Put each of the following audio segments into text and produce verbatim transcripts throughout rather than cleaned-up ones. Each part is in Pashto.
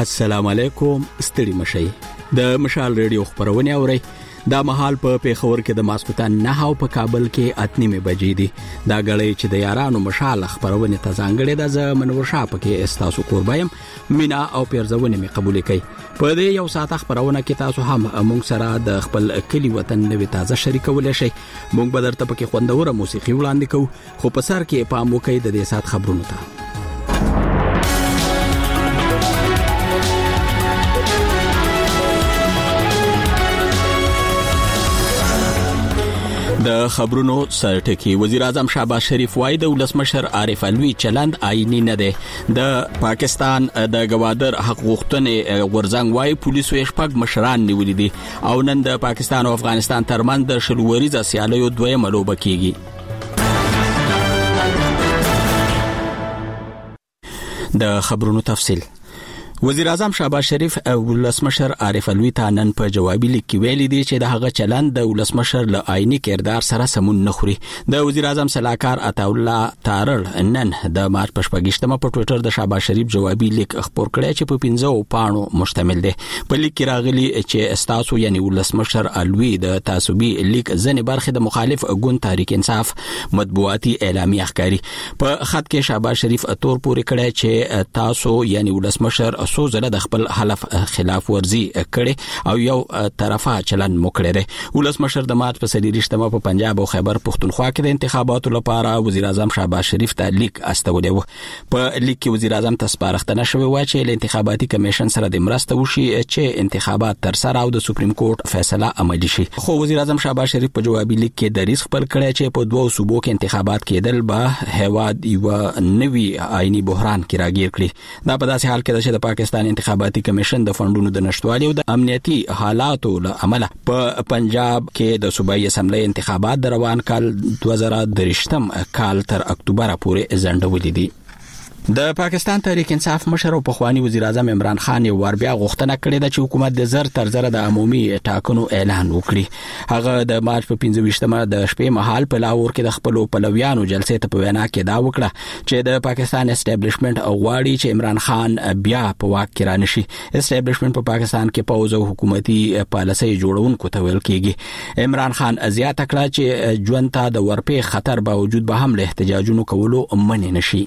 السلام علیکم. ستړي مشي د مشال ریډیو خبرونه اوري. دا مهال په پیښور کې د ماسکوتان نه او په کابل کې اتنیمه بجې دي. دا غړې چې د یارانو مشال خبرونه ته ځانګړې ده. ز منور شاه پکې استاسو قربایم مینا او پیرزونه می قبول کړي. په دې یو ساعت خبرونه کې تاسو هم موږ سره د خپل کلی وطن نوې تازه شریکول شي. موږ به درته پکې خوندوره موسیقي وړاندې کوو، خو په سر کې پام وکړئ د دې ساعت خبرونو ته. د خبرونو سرټکی. وزیر اعظم شهباز شریف وايي د ولسمشر عارف علوي چلند آئینی نه دی. د پاکستان د گوادر حق غوښتنې ورزنګ وايي پولیسو شپږ مشران نیولې دي او نن د پاکستان او افغانستان ترمنځ د شلوریزه سیالیو دویمه لوبه کیږي. د خبرونو تفصیل. وزیر اعظم شهباز شریف او ولسمشر عارف علوي ته نن په جوابي لیک کې ویلي دي چې د هغه چلند د ولسمشر له آئینی کردار سره سمون نه خوري. د وزیر اعظم صلاحکار عطا الله تارړ نن د مارچ په شپږشتمه په ټوئیټر د شهباز شریف جوابي لیک خبر کړی چې په پنځو پاڼو مشتمل دی. په لیک کې راغلي چې استاسو یعنی ولسمشر علوي د تعصبي لیک ځنې برخه د مخالف ګوند تحریک انصاف مطبوعاتي اعلامیه ښکاری. په خط کې شهباز شریف اتور پورې کړی چې تاسو یعنی ولسمشر سو زله د خپل حلف خلاف ورزي کړي او یو طرفه چلن مو کړی دی. ولسمشر د مارچ په سلیریشتمه په پنجاب او خیبر پختونخوا کې د انتخاباتو لپاره وزیر اعظم شهباز شریف ته لیک استولی و. په لیک کې وزیر اعظم ته سپارښتنه شوې و چې له انتخاباتي کمیشن سره د مرسته وشي چې انتخابات تر سره او د سپریم کورټ فیصله عملي شي. خو وزیر اعظم شهباز شریف په جوابي لیک کې دریځ خپل کړی چې په دوه صوبو کې انتخابات کېدل به هواد یو نوي آئینی بحران کې راګیر کړي. دا په داسې حال کې ده چې د پاکستان انتخاباتي کمیشن د فندونو د نشټوالي او د امنیتي حالاتو له امله په پنجاب کې د صوبایي اسمبلی انتخابات د روان کال دوه زره درشتم کال تر اکتوبر پورې ځنډولې دي. د پاکستان تحریک انصاف مشر او پخوانی وزیر اعظم عمران خان یو ور بیا غوښتنه کړې ده چې حکومت د زر تر زر د عمومي ټاکنو اعلان وکړي. هغه د مارچ په پنځه د شپې مهال په لاهور کې د خپل پلویانو جلسې ته په وینا کې دا وکړه چې د پاکستان اسټابلیشمنت غواړي چې عمران خان بیا په واک کې رانشي. اسټابلیشمنت په پاکستان کې پوز او حکومتي پالیسي جوړونکو ته ویل کېږي. عمران خان زیاته کړه چې ژوند ته د ورپې خطر باوجود به هم له احتجاجونو کولو منع نشي.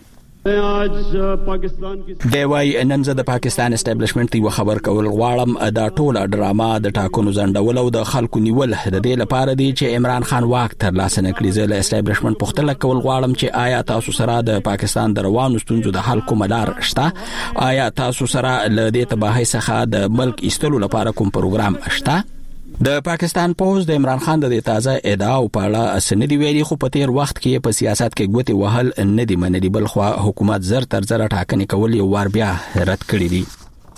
دی وايي نن زه د پاکستان اسټابلیشمنت یو خبر کول غواړم. دا ټوله ډراما د ټاکنو ځنډول او د خلکو نیول د دې لپاره دی چې عمران خان واک تر لاسه نه کړي. زه له اسټابلیشمنت پوښتنه کول غواړم چې آیا تاسو سره د پاکستان د روانو ستونزو د حل کوم لار شته؟ آیا تاسو سره له دې تباهي څخه د ملک ایستلو لپاره کوم پروګرام شته؟ د پاکستان پوز د عمران خان د تازه ادعا او پاړه سندې ویلي خو په تیر وخت کې په سیاست کې ګوتې وهل نه دی منلي، بل خو حکومت زر تر زر ټاکنې کول یو وار بیا رد کړی دی.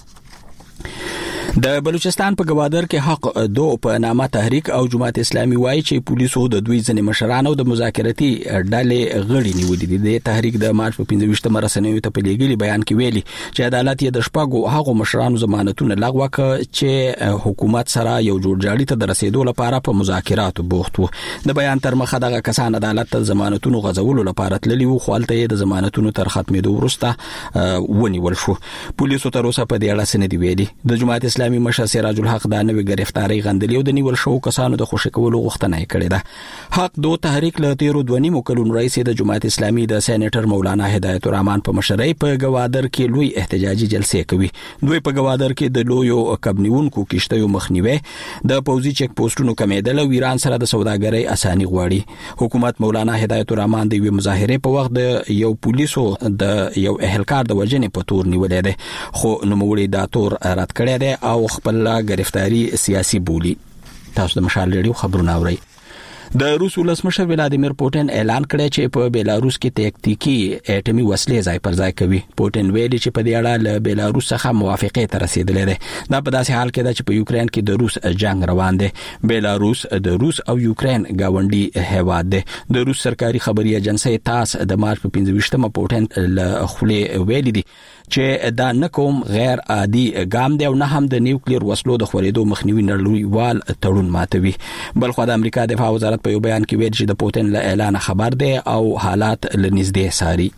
د بلوچستان په گوادر کې حق دو په نامه تحریک او جماعت اسلامي وايي چې پولیسو د دوی ځنې مشران او د مذاکرتي ډلې غړي نیولې دي. د تحریک د مارچ په پنځه رسنیو ته په لیږلي بیان کې ویلي چې عدالت یې د شپږو هغو مشرانو ضمانتونه لغوه کړ چې حکومت سره یو جوړجاړي ته د رسیدو لپاره په مذاکراتو بوخت وو. د بیان تر مخه دغه کسان عدالت ته ضمانتونو غځولو لپاره تللي وو، خو هلته یې د ضمانتونو تر ختمېدو وروسته ونیول شو. پولیسو تر اوسه په دې اړه څه نه دي ویلي. د جماعت اسلامي مشر سراج الحق دا نوې گرفتاری غندلې او د نیول شو کسانو د خوشی کولو غوښتنه یې کړې ده. حق دو تحریک له تیرو دوه نیمو کلونو رئیس د جماعت اسلامي د سېنیټر مولانا هدایت الرحمن په مشرۍ په گوادر کې لوی احتجاجي جلسې کوي. دوی په گوادر کې د لویو کبنیونکو کشتیو مخنیوي، د پوزي چک پوسټونو کمیدل او ایران سره د سوداګرۍ اساني غواړي. حکومت مولانا هدایت الرحمن د یو مظاهره په وخت د یو پولیسو د یو اهلکار د وجنې په تور نیولې ده، خو نوموړي دا تور رد کړی دی او خپل گرفتاری سیاسی بولی. تاسو د مشال ریډیو خبرونه اورئ. د روس ولسمشر ولادیمیر پوتین اعلان کړی چې په بیلاروس کې تکتیکی اټومي وسلې ځای پر ځای کوي. پوتین ویلي چې په دې اړه له بیلاروس څخه موافقه ته رسیدلې ده. دا په داسې حال کې ده چې په یوکرين کې د روس جنگ روان دی. بیلاروس د روس او یوکرين گاونډي هیواد دی. د روس سرکاري خبري ایجنسی تاس د مارچ په پنځه پوتین له خولې ویلي دي چې دا نه کوم غیر عادي ګام دی او نه هم د نیوکلیر وسلو د خورېدو مخنیوي نړیوال تړون ماتوي. بل خو د امریکا دفاع وزارت په یو بیان کې ویل چې د پوتین له اعلان خبر دی او حالات لنږدې ساري.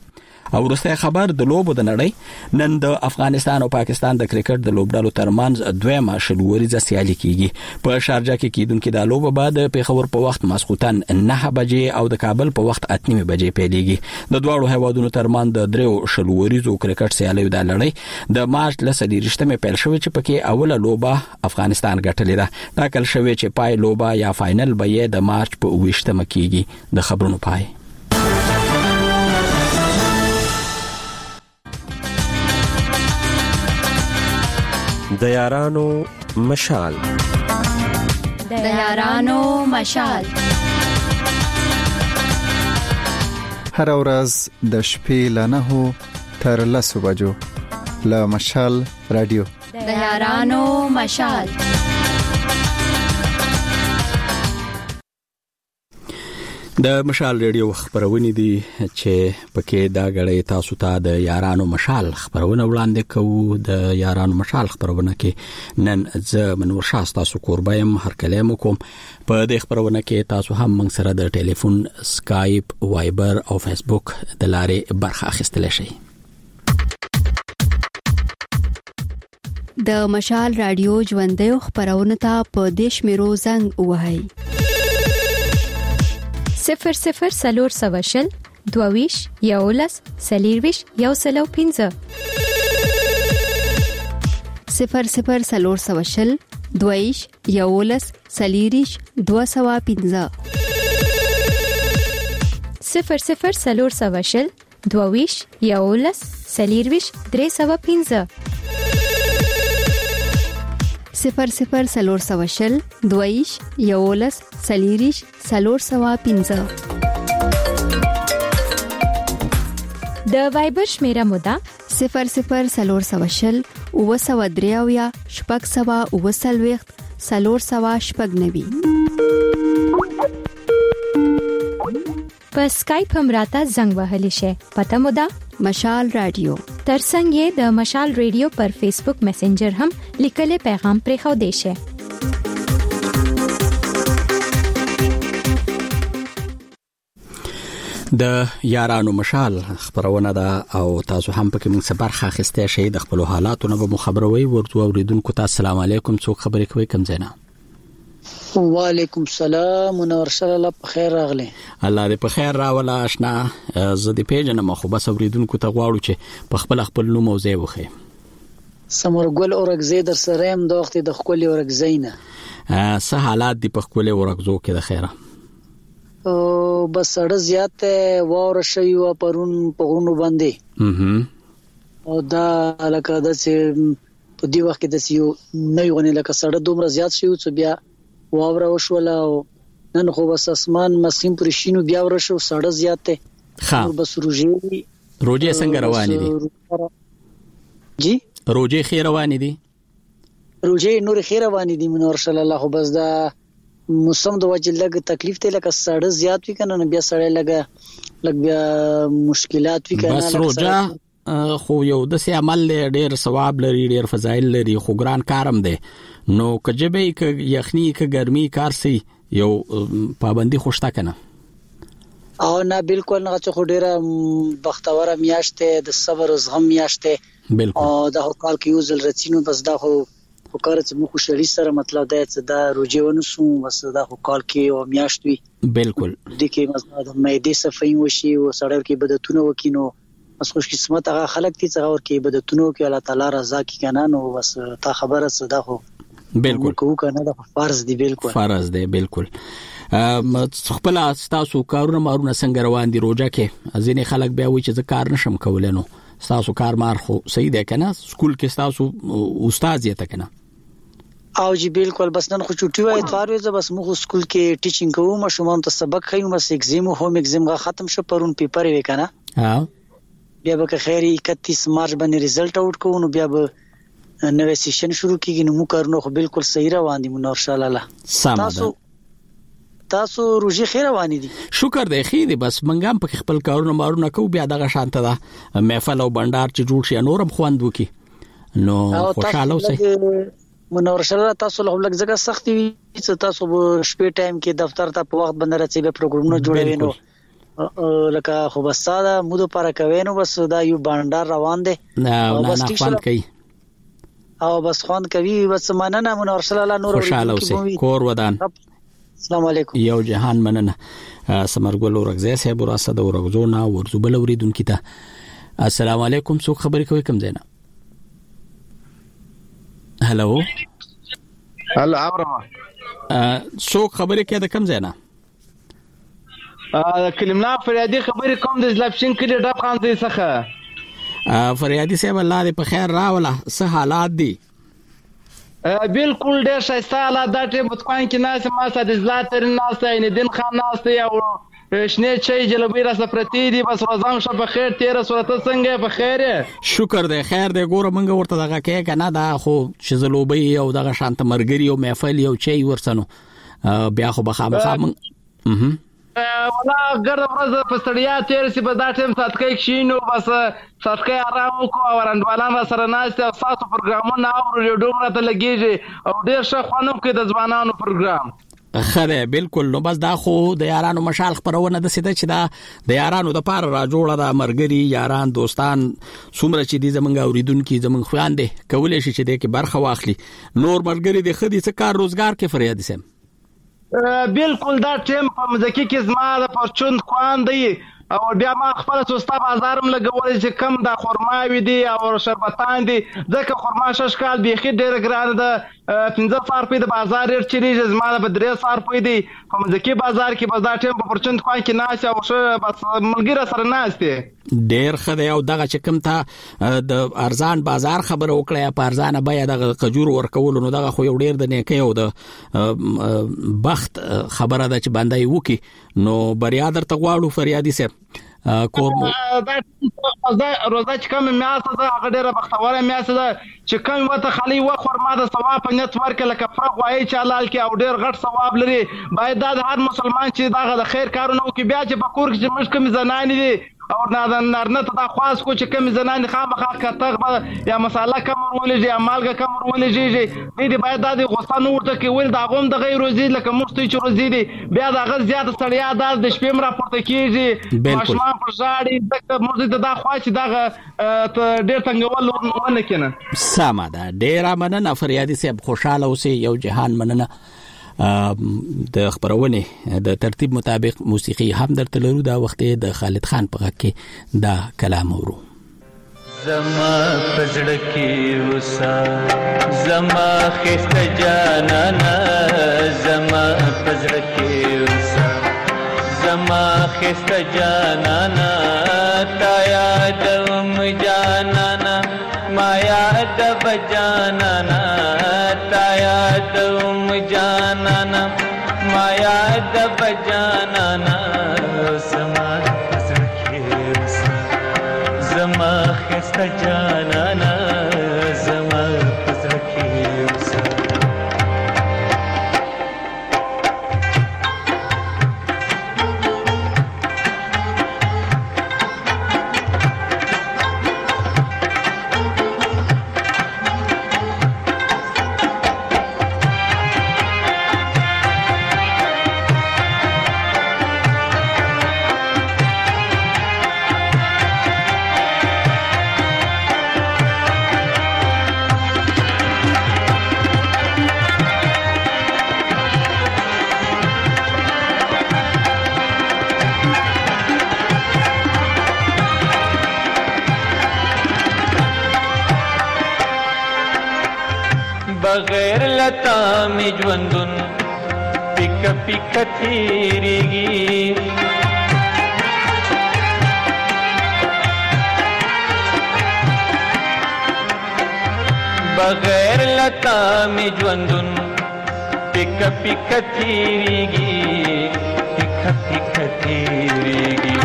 او وروسته خبر د لوبو د نړۍ نن د افغانستان او پاکستان د کرکټ د لوبډالو ترمنځ دویمه شلوريزه سیالي کیږي په شارجه کې کیدونکو د لوبو بعد پیښور په وخت ماسخوتن نه بجې او د کابل په وخت اته بجې پیلېږي د دوه هیوادونو ترمنځ د دریو شلوريزو کرکټ سیالي د لړۍ د مارچ لسلیرشتمه پیل شوې چې پکې اوله لوبه افغانستان ګټلې ده ټاکل شوې چې پای لوبه یا فائنل به یې د مارچ په اوویشتمه کیږي د خبرونو پای د یارانو مشال د یارانو مشال هر ورځ د شپې له نهو تر لسو بجو له مشال رادیو د یارانو مشال د مشال ریډیو خبرونه دي چې پکې دا غړې تاسو ته د یارانو مشال خبرونه وړاندې کوو د یارانو مشال خبرونه کې نن زه منور شاه تاسو قربایم هر کلام کوم په دې خبرونه کې تاسو هم موږ سره د ټلیفون سکایپ وایبر او فیسبوک د لارې برخه اخیستل شي د مشال رادیو ژوندۍ خبرونه ته په دیش میرو زنګ وهاي صفر صفر سلور سواشل دوویش یولس سلیرویش یو سلو پینزه صفر صفر سلور سواشل دوویش یولس سلیریش دو سوا پینزه صفر صفر سلور سواشل دوویش یولس سلیرویش درې سوا پینزه صفر صفر سلور سواشل دویش یولس سلیریش سلور سوا پینزه د وایبر شمیره مودا صفر صفر سلور سواشل او سوا دریاویا شپږ سوا او سلويخت سلور سوا شپږ نوي په سکایپ هم راته زنګ وهلی شي پته مودا مشال رادیو ترڅنګ یې د مشال ریډیو پر فیسبوک میسنجر هم لیکلي پیغام پرې خو دی شي د یارانو مشال خبرونه ده او تاسو هم پکې موږ څه برخه اخیسته شئ د خپل حالاتو نه به مخابروي ورته اوریدونکو ته السلام علیکم څوک خبرې کوي کوم ځای نه وعلیکم السلام منور سره الله په خیر راغلی الله دې په خیر راولا آشنا زه دې پیژنم خو بس اوریدونکو ته غواړو چې په خپل خپل نوم او ځای وخی سمرګل اورګزې در سره هم د وخت د خپل اورګزینه څه حالات دي په خپل اورګزو کې د خیره او بس اړه زیاته واره شوی و پرون په غونو باندې او دا لکه د په دی وخت کې د سیو نه یو نه لکه سړه دومره زیات شوی چې بیا واوره وشوله او نن خو بس اسمان مسیم پر شینو بیا ورشو سړه زیاته ها بس روجي روجي څنګه روان دي جی روجي خیر روان دي روجي نور خیر روان دي منور صلی الله خو بس دا موسم د وجه لګ تکلیف ته لکه سړه زیات وی کنه بیا سړی لګ لګ بیا مشکلات وی کنه بس روجا خو یو د سي عمل ډیر ثواب لري ډیر فضایل لري خو ګران کارم دی نو کجبه ک یخنی ک ګرمي کار سي یو پابندي خوشتا کنه او نه بالکل نه چې ډیره بختوره میاشته د صبر او زغم میاشته بالکل او د حقال کې یو ځل رچینو بس دا خو وکړه چې مو خوشالي سره مطلب دا چې دا روجيونه سو بس دا حقال کې او میاشتوي بالکل د کې مزه د مېدې صفای وشي او سړی کې بدتونه وکینو بس خوش قسمت هغه خلک دي چې اور کې بدتونه کې الله تعالی رضا کې کنه نو بس تا خبره صدا خو بالکل کو کنه دا فرض دی بالکل فرض دی بالکل خپل تاسو کارونه مارونه څنګه روان دي روجا کې ځینې خلک بیا وایي چې زه کار نشم کولای نو تاسو کار مار خو صحیح دی کنه سکول کې تاسو استاد یې تکنه او جی بالکل بس نن خو چټي وای اتوار وځه بس موږ سکول کې ټیچینګ کوم شومان ته سبق خیم بس ایگزام هوم ایگزام غا ختم شو پرون پیپر وی کنه ها بیا به خیر اکتیس مارچ باندې ریزلټ اوټ کوو نو بیا به نوې سیشن شروع کیږي نو موږ کارونه خو بالکل صحیح روان دي منور شاء الله تاسو تاسو روزي خیر روان دي شکر دی خې دي بس منګم په خپل کارونه مارونه کو بیا دغه شانته ده محفل او بندر چې جوړ شي نورم خوند وکي نو خوشاله اوسئ منور شاله تاسو له لږ ځکه سختي چې تاسو په شپې ټایم کې دفتر ته په وخت باندې راځي به پروګرامونه جوړوي نو لکه خو بس ساده مو د پاره کوي نو بس دا یو بانډار روان دي نه نه خوان کوي او بس خوان کوي بس مننه منور صلی الله نور خوشاله اوسې کور ودان. السلام علیکم. یو جهان مننه سمرګل ورغزه صاحب راسد ورغزونه ورزبل اوریدونکو ته السلام علیکم. څوک خبرې کوي کوم ځای نه؟ هلو هلو اورما څوک خبرې کوي د کوم ځای نه؟ ا کلمنا فریادي خبرې کوم د زلفشین کلی ډب خان دې څخه. فریادي صاحب الله دې په خیر راوله، څه حالات دي؟ بالکل ډېر ښایسته حالات دا ټیم بتکوان کې ناس ما ساده زلاتر ناس عین الدین خان ناس او شنه چای جلبی را سفرتی دي بس روزام شه په خیر تیر صورت څنګه په خیر شکر دی خیر دی ګوره منګه ورته دغه کې کنه دا خو شزلوبي او دغه شانت مرګري او محفل یو چای ورسنو بیا خو بخامخه من اها ولا ګرد ورځ په سړیا تیر سي په دا ټیم ساتکې کښینو بس ساتکې آرام کو او رندوالان سره ناشته او ساتو پروګرامونه او ریډیو مرته لګیږي او ډیر ښه خوانو کې د ځوانانو پروګرام خره بالکل. نو بس دا خو د یارانو مشال خبرونه د سیده چې دا د یارانو د پاره را جوړه د مرګري یاران دوستان څومره چې دي زمونږ اوریدونکو زمونږ خوان دي کولای شي چې د کې برخه واخلي. نور مرګري د خدي څه کار روزګار کې فریاد سم بالکل دا ټیم په مزکی کې زما د پرچوند خوان دی او بیا ما خپل سوستا بازارم لګولې چې کم دا خرماوي دي او شربتان دي ځکه خرما شش کال بيخي ډېر ګران ده پنځه سار په بازار چیرې زما د درې سار په دي په مزکی بازار کې بازار ټیم په پرچوند خوان کې ناس او ش بس ملګری سره ناس دي ډېر خدای او دغه چې کوم ته د ارزان بازار خبر وکړه په ارزانه بیا د قجور ورکول نو دغه خو یو ډېر د نیکي او د بخت خبره ده چې باندې وکی نو بریا درته غواړو فریادي سه کورمو دا روزه چې کوم میاسه ده هغه ډېره بختوره میاسه ده چې کوم وته خالي و خرما د ثواب په نیت ورکړه لکه فرق وایي چې حلال کې او ډېر غټ ثواب لري باید دا د هر مسلمان چې دا د خیر کارونه وکړي بیا چې په کور کې چې مشکل زنانې دي او نه نارنه ته دا خاص کو چې کم زنانې خامخا کتغ یا مساله کم ورولېږي یا مالګه کم ورولېږي دې دې باید د غوستانو ورته کې ول دا غوم د غیر روزي لکه مفتي چې روزي دي بیا دا غز زیات سړیا د شپې مر راپورته کیږي ماشمان پر ځاړي د مرزي د خاص دغه ډېر څنګه ول ونه کنه سما دا ډېر مننه فریادي صاحب خوشاله اوسې یو جهان مننه د خبرونه د ترتیب مطابق موسیقي هم درته لرو دا وخت د خالد خان په غږ کې دا کلام ورو زما پزړه کې وسا زما خسته جانانا زما پزړه کې وسا زما خسته جانانا تا یادم جانانا ما یاد بجانانا تا یادم جانانا ما یاد بجانانا زما پزړه کې وسا زما خسته جانانا زما پزړه کې وسا بغیر لتا می ژوندون پک پک تیریږي بغیر لتا می ژوندون پک پک تیریږي پک پک تیریږي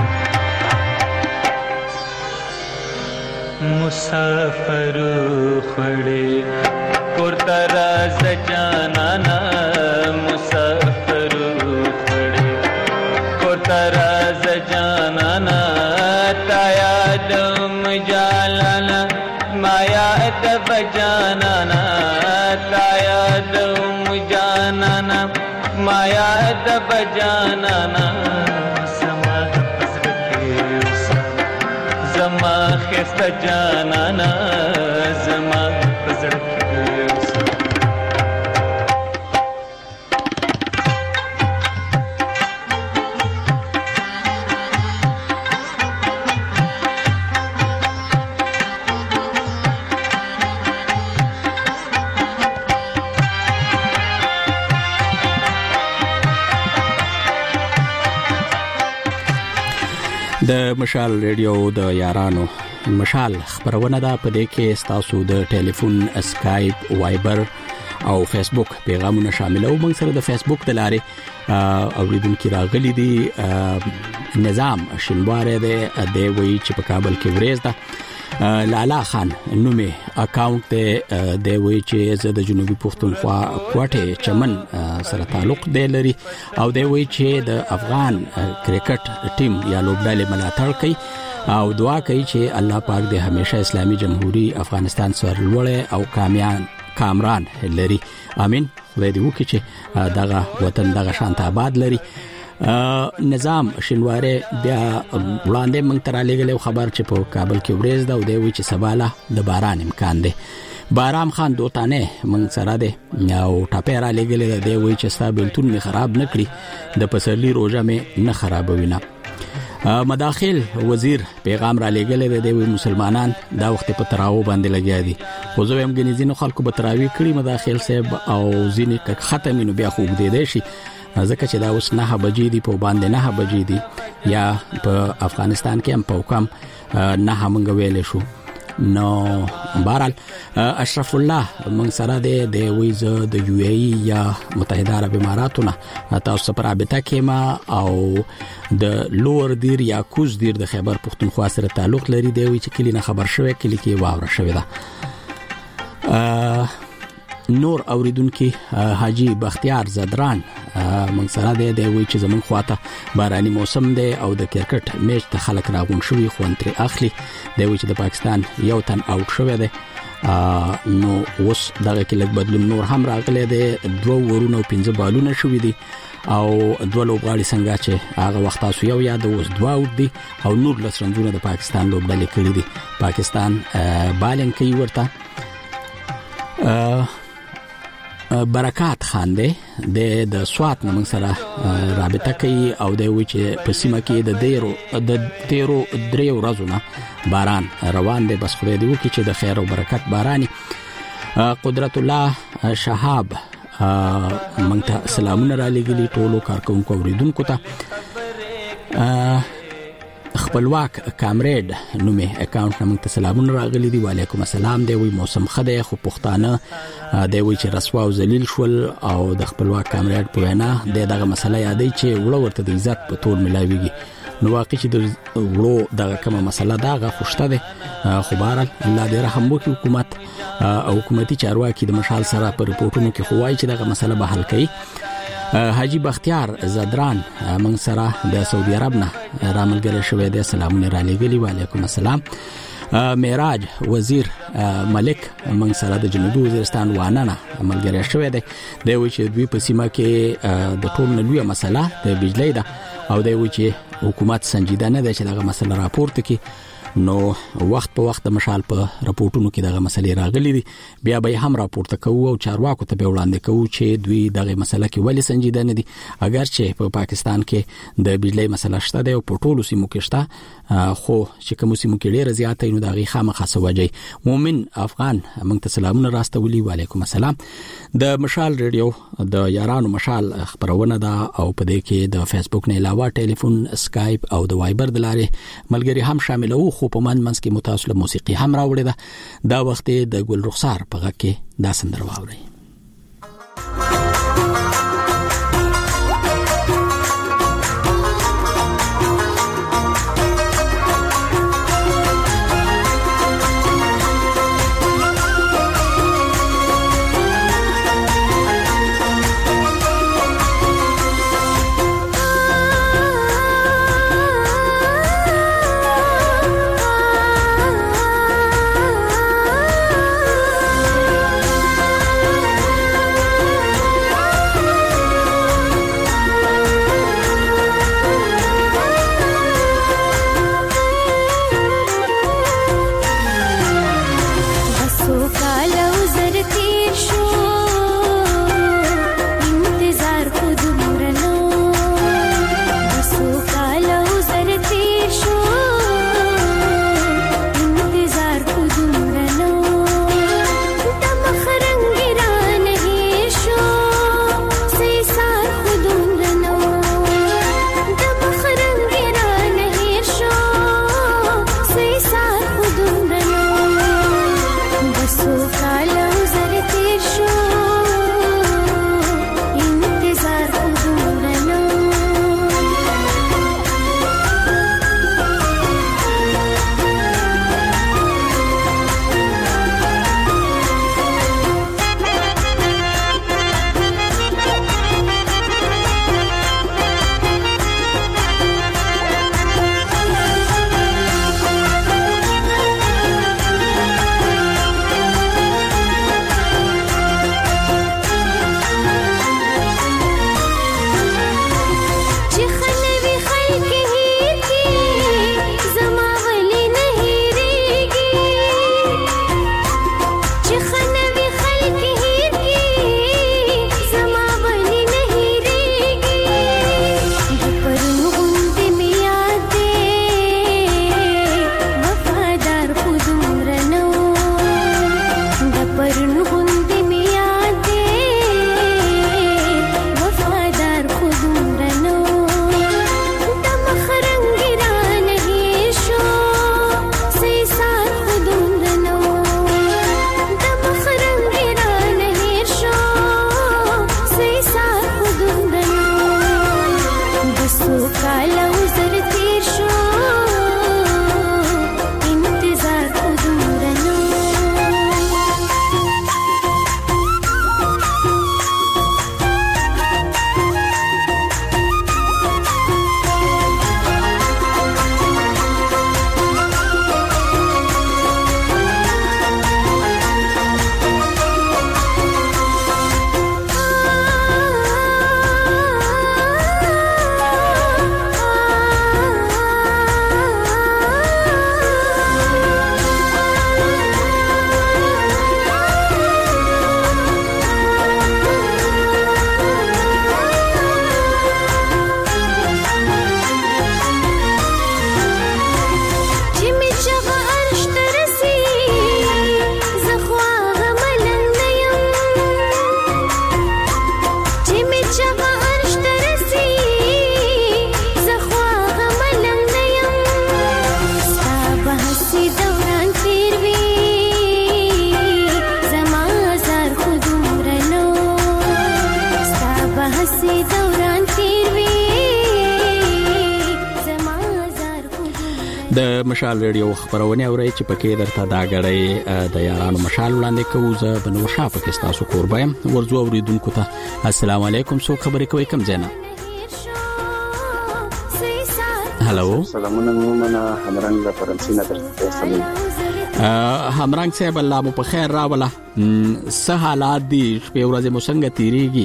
مسافر خړې کور تراز جانانا مسافر خړې کور تراز جانانا تا یادم جالانا ما یاد بجانانا تا یادم جانانا ما یاد بجانانا سما زما خسته جانانا زما پزړه کې د مشال ریډیو د یارانو مشال خبرونه ده په دې کې تاسو د ټلیفون اسکایپ وایبر او فیسبوک پیغامونه شاملو موږ سره د فیسبوک د لارې اوریدونکو راغلي دي نظام شینواره ده د وی چې په کابل کې ورېز ده لالا خان نومي اکاونټ ته د وی چې زه د جنوبي پښتونخوا کوټه چمن سره تعلق دی لري او د وی چې د افغان کرکټ ټیم یا لوبډلې ملاتړ کوي او دعا کوي چې الله پاک دې همیشه اسلامي جمهوریت افغانستان سره لوړ او کامیاب کامران لري امين خدای دې وکړي چې دغه وطن دغه شانت آباد لري نظام شینواره بیا وړاندې موږ تر لګلې خبر چې په کابل کې ورېز دا او دی وی چې سباله د باران امکان دی بارام خان دوتانه موږ سره دی او ټاپه را لګلې دی وی چې ستابلتون می خراب نکړي د پسرلی روزه می نه خرابوي نه مداخل وزیر پیغام را لګلې دی وی مسلمانان دا وخت په تراو باندې لګیا دي خو زه هم غنیزینو خلکو به تراوی کړی مداخل صاحب او ځینې ختمینو بیا خو دې دی شي ځکه چې دا اوس نه بجې دي په باندې نه بجې دي یا په افغانستان کې هم په حکم نه همغه ویل شو نو بهرحال اشرف الله من سره د ویزه د یو ای یا متحده عرب اماراتونه تاسو پر رابطه کې ما او د لوور دیر یا کوز دیر د خیبر پختونخوا سره تعلق لري دی چې کلی نه خبر شوی کلی کې واوره شوی ده نور اوریدونکو حاجی بختیار زدران من سره دی دی وی چې زمون خواته باراني موسم دی او د کرکټ میچ ته خلک راغون شوی خو انتري اخلي دی وی چې د پاکستان یو تن اوټ شوی دی نو اوس دغه کې لږ بدلون نور هم راغلی دی دوه ورونه او پنځه بالونه شوی دي او دوه لوبغاړي څنګه چې هغه وخت تاسو یو یاد اوس دوه اوټ دي او نور لسرنجونه د پاکستان لوبډلې کړې دي پاکستان بالنګ کوي ورته برکات خان دی د سوات نوم سره رابطه کوي او د وی چې په سیمه کې د ډیرو د تیرو دریو ورځې باران روان دی بس خدای دې وکړي چې د خیر او برکت باراني قدرت الله شهاب مونږ ته سلامونه را لګلي ټولو کارکونکو اوریدونکو ته خپلواک کامریډ نومه اکاونټ نوم ته سلامونه راغلي دي وعلیکم السلام دی وی موسم خده خو پښتانه دی وی چې رسوا او ذلیل شول او د خپلواک کامریډ په وینا دغه مسله یادې چې وړ ورته د عزت په تور ملاويږي نو واقعي چې د وړو دغه کومه مسله دغه خوشته ده خو بهر الله دې رحم وکړي حکومت او حکومتي چارواکي د مشال سره په رپورټونو کې خوای چې دغه مسله به حل کړي حاجی بختیار زدران من سره د سعودي عرب نه راملګری شوی دی سلامونه را لګلی وعلیکم السلام معراج وزیر ملک من سره د جنوبي وزیرستان وانه عملګری شوی دی د وی چې دوی په سیمه کې د ټول نلوي مسله د بجلی ده او د وی چې حکومت سنجیده نه ده چې دغه مسله راپورته کړي نو وخت په وخت د مشال په راپورټونو کې دغه مسلې راغلي دي بیا به هم راپورته کوو او چارواکو ته به وړاندې کوو چې دوی دغه مسله کې ولې سنجیده نه دي اگر چې په پا پاکستان کې د بجلی مسله شته دی او په ټولو سیمو کې شته خو چې کوم سیمو کې ډېر زیات نو دغه خامخا سوجي مؤمن افغان موږ ته سلامونه راستولي وعلیکم السلام د مشال ریډیو د یارانو مشال خبرونه ده او په دې کې د فیسبوک نه علاوه ټلیفون اسکایپ او د وایبر د لارې ملګری هم شامل وو خو په من منځ کې متواصله موسیقي هم راوړې ده دا وخت د ګل رخسار په غږ کې دا سندره واوري Ah د مشال ریډیو خبرونه اوري چې پکې درته دا غړې د یارانو مشال وړاندې کوو. زه بنو شاپ کې تاسو قربایم ورځو اوریدونکو ته السلام علیکم. سو خبرې کوي کوم ځای نه؟ هلو سلامونه مومنه همرنګ د فرانسې نه درته سلام. همرنګ صاحب الله مو په خیر راوله. څه حالات دي په ورځې مو څنګه تیریږي؟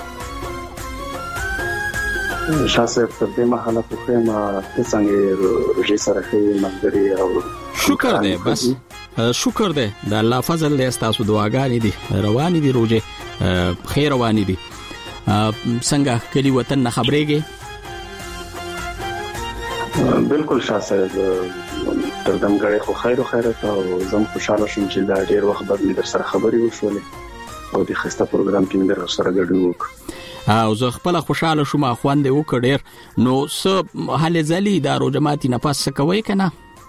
شاسه په دې محله په خیمه څنګه روزي سره خې مګري او شکر دی بس شکر دی د الله فضل له تاسو دعاګانې دي روانې دي روزه خیر روانې دي. څنګه کلی وطن نه خبرېږي؟ بالکل شاسه تر دم غړې خو خیر او خیرت او زم خوشاله شوم چې دا ډیر وخت بعد مې در سره خبرې وشولې او د خسته پروګرام کې مې در سره ګډون وکړ او زه خپل خوشاله شوم. خوان دی وکړ نو څه حل زلی دا روجماتي نه پاس کوي کنه؟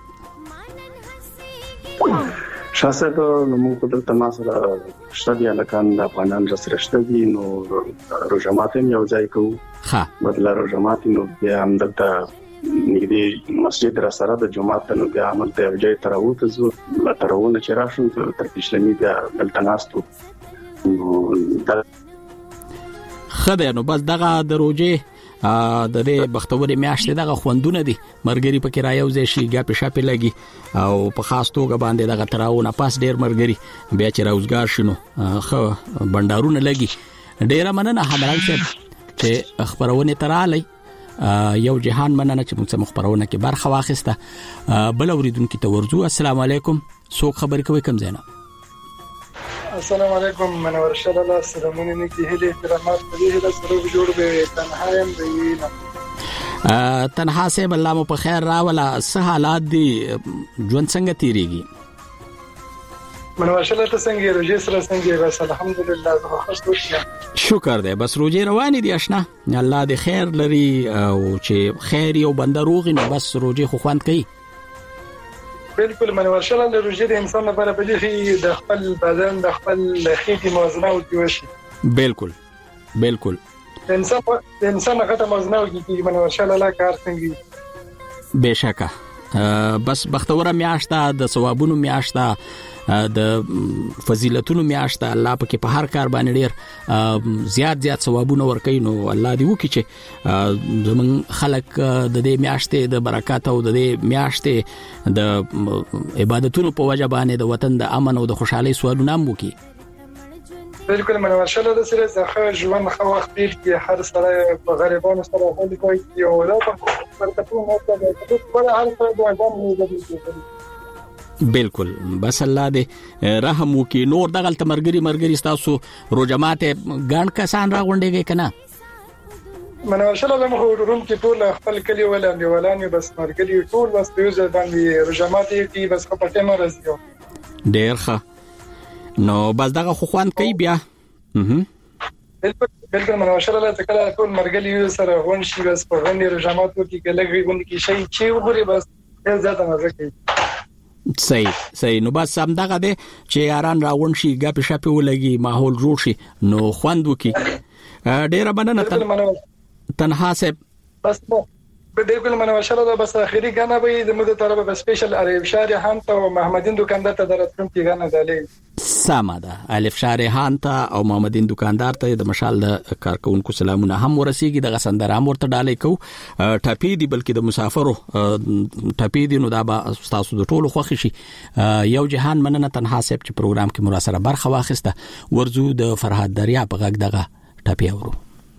شاسه نو موږ په دلته ما سره شته لکان د افغانان سره شته دي نو روجماتي یو ځای کوو. ها بدل روجماتي نو بیا هم دلته نږدې مسجد را سره د جمعه ته نو بیا عمل ته ځای تراوته زو لا ترونه چې راشم تر پښلمي بیا دلته ناستو نو خدای نو بس دغه د روجه د دې بختوري میاشتې دغه خوندونه دي مرګري پکې رايو ځای شي ګاپې شاپې لګي او په خاص توګه باندې دغه تراونه پاس ډیر مرګري بیا چې راوزګار شنو خو بندارونه لګي. ډیره مننه همرنګ صاحب چې خبرونه تراله یو جهان مننه چې موږ مخبرونه کې برخه واخیسته. بل اوریدونکو ته ورزو السلام علیکم. سو خبر کوي کوم ځای نه؟ السلام علیکم منور شه الله سلامونه نیکی هله احترامات دې هله سره جوړ به تنها يم دی تنها سه بل مو په خیر راولا. څه حالات دي ژوند څنګه تیریږي؟ منور شه الله څنګه روزي سره څنګه بس الحمدلله زه خوش یم. شکر دی بس روزي روانې دي آشنا الله دې خیر لري او چې خیر یو بنده روغ نه بس روزي خو خوند کوي. بالکل منور شه الله روزي د انسان لپاره په دې د خپل بدن د خپل خېټې موازنه او جوړشي. بالکل بالکل انسان د انسان هغه موازنه او کې منور شه الله کار څنګه بشکه بس بختوره میاشته د ثوابونو میاشته د فضیلتونو میاشته الله پکې په هر کار باندې ډیر زیات زیات ثوابونه ورکوي. نو الله دې وکړي چې زمون خلک د دې میاشتې د برکات او د دې میاشتې د عبادتونو په وجه باندې د وطن د امن او د خوشحالي سوالونه مو کوي. بالکل منور شه الله د سره ځخه ژوند خو وخت دی چې هر سره په غریبانو سره هلي کوي او دا په مرتبه مو ته په هر سره د ځان نه بالکل بس الله دې رحم وکي. نور دغه تمرګري مرګري تاسو روجمات ګڼ کسان را غونډيږي کنه؟ منور شه الله مخ روم کې ټول خپل کلی ولانه ولانه بس مرګري ټول بس یو ځل باندې روجمات کې بس په پټه مرزيو ډیر ښه نو بس دغه خو خوان کوي بیا. بالکل منور شه الله تکله ټول مرګري سره غون شي بس په غونډې روجمات کې کله غون کې شي چې وګوري بس ډیر زیاته مزه کوي. صحیح صحیح نو بس هم دغه دی چې یاران راغون شي ګاپې شاپې ولګي ماحول جوړ شي نو خوند وکي. ډیره مننه تنها صاحب. بس بالکل منور شه الله بس اخیری غانا به د موږ طرفه په سپیشل الف شارحان ته او محمدین دکاندار ته درتم کې غانا دالې سماده الف شارحان ته او محمدین دکاندار ته د مشال د کارکونکو سلامونه هم ورسیږي. د غسندر هم ورته ډالې کو ټاپی دی بلکې د مسافرو ټاپی دی نو دا به تاسو د ټولو خوښ شي. یو جهان مننه تنها صاحب چې پروګرام کې مراسله برخه واخیسته. ورزو د فرهاد دریا په غږ دغه ټاپی اورو.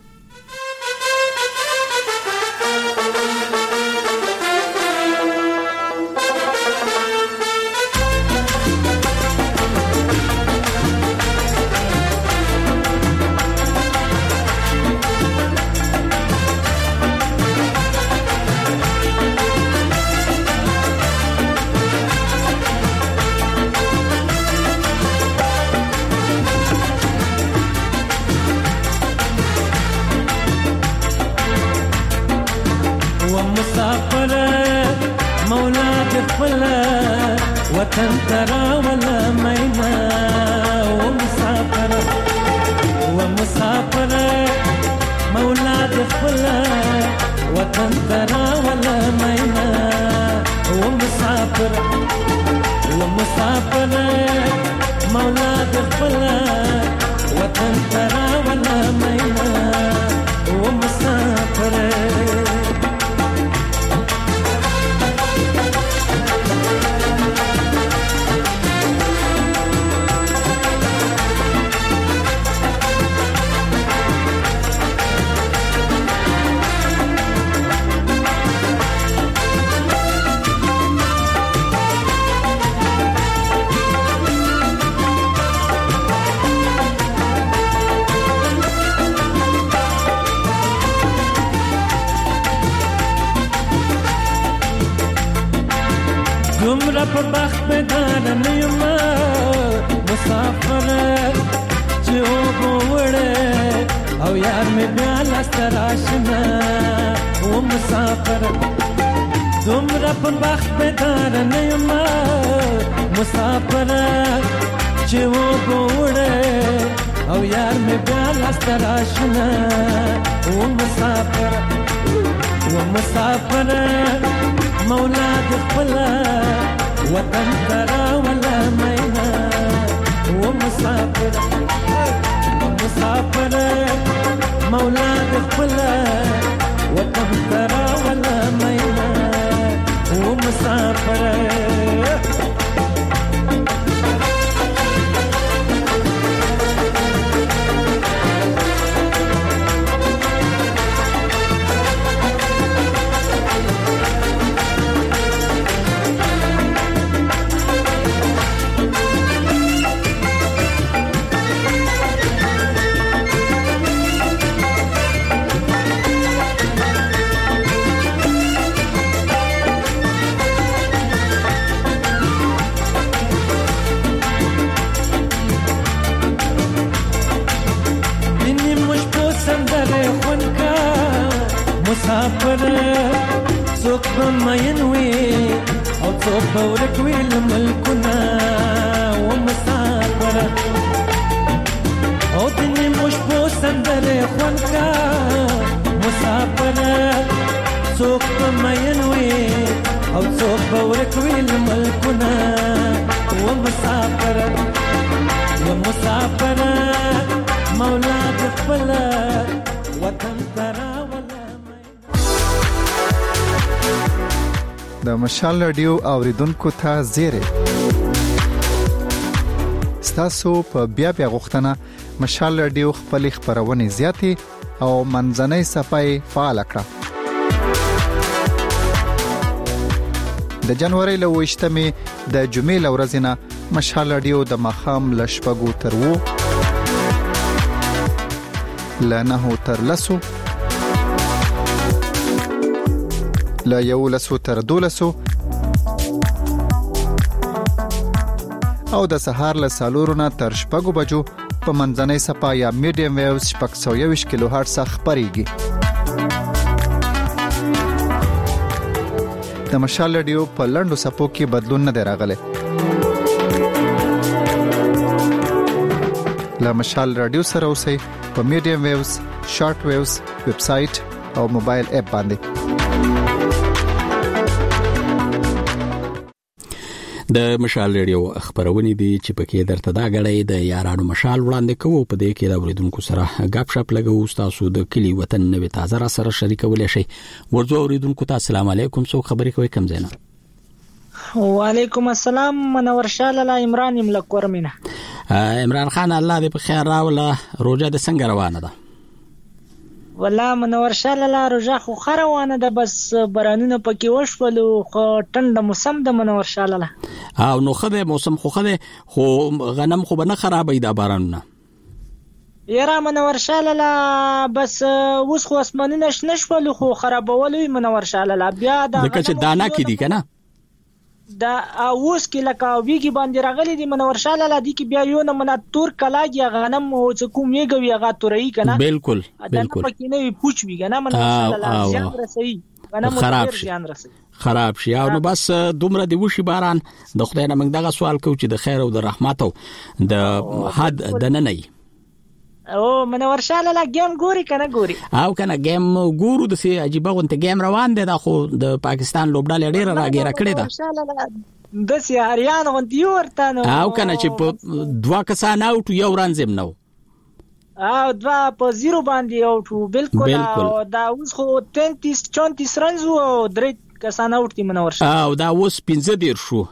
وطن ترى ولا مينا ومسافرة ومسافرة مولاد خلا وطن ترى ولا مينا مسافر مولا د خپل وطن ترا ولا مینا و مسافر دومره په بخت بدان نیم مسافر چې وګوره او یار مې بیا لاستر آشنا و مسافر دومره په بخت بدان نیم مسافر چې وګوره او یار مې بیا لاستر آشنا و مسافر و مسافر مولا د خپل وطن ترا ولا مینا و مسافر و مسافر مولا د خپل وطن ترا ولا مینا و مسافر مسافر څوک به مین وي او څوک به ورک وي له ملکونه و مسافر او د نیمو شپو سندرې خوند کا مسافر څوک به مین وي او څوک به ورک وي له ملکونه و مسافر و مسافر مولا د خپل وطن ترا د مشال رادیو اوریدونکو ته زیری ستاسو په بیا بیا غوښتنه مشال رادیو خپل خبرونه زیاتې او منځنۍ صفای فعال کړه د جنوري له وشتمې د جمعې لورځنه مشال رادیو د مخام لشپګو تر وو لنه تر لسو لا یو لسو تر دولسو او د سهار له سالورونه تر شپږو بجو په منځنۍ صفا یا میډیم ویوز شپږ سوه یوویشت کیلو هرټز خبريږي د مشال رادیو په لنډو صفو کې بدلون نه راغلی لا مشال رادیو سره اوسئ په میډیم ویوز شارټ ویوز ویب سټ او موبایل اپ باندې د مشال رادیو خبرونه دي چې پکې درته دا غړې د یارانو مشال وړاندې کوو په دې کې د اوریدونکو سره غاب شپ لګو تاسو د کلی وطن نوې تازه را سره شریکول شي ورځو اوریدونکو ته السلام علیکم څو خبرې کوي کم زینا وعلیکم السلام منور شاله عمران ملک ورمنه عمران خان الله دې په خیر راوله روزه د څنګه روانه ده والله منور شاله روزه خو خروانه ده بس برانونه پکې وشولو خو ټنډه موسم د منور شاله او نو خدای موسم خو خدای خو غنم خو بنه خرابې د بارانونه یاره منور شاله بس وس خو اسمانونه نشولو خو خرابولو منور شاله بیا د کچ دانا کې دي کنه دا اوس کې لکه ویګي باندې راغلي دي منور شاله لدی کې بیا یو نه من تور کلاږي غنم او کوم یګوي غا تورې کنه بالکل بالکل پکې نه پوښ وی کنه منور شاله ځان رسي غنم خراب شي خراب شي او نو بس دومره دی وشي باران د خدای نه موږ دغه سوال کوو چې د خیر او د رحمت او د حد د نه نه او منور شاله لا گیم ګوري کنه ګوري او کنه گیم ګورو د سي عجيبه غونته گیم روان دي دا خو د پاکستان لوبډال ډیره راګیره کړی دا د سیاریان غونډي ورته نو او کنه چې په دوا کسان اوټ یو رانځم نو او دوا په زیرو باندې اوټو بالکل او دا اوس خو تینتیس چونتیس رنز او درې کسان اوټ دي منور شه او دا اوس پنځه ډیر شو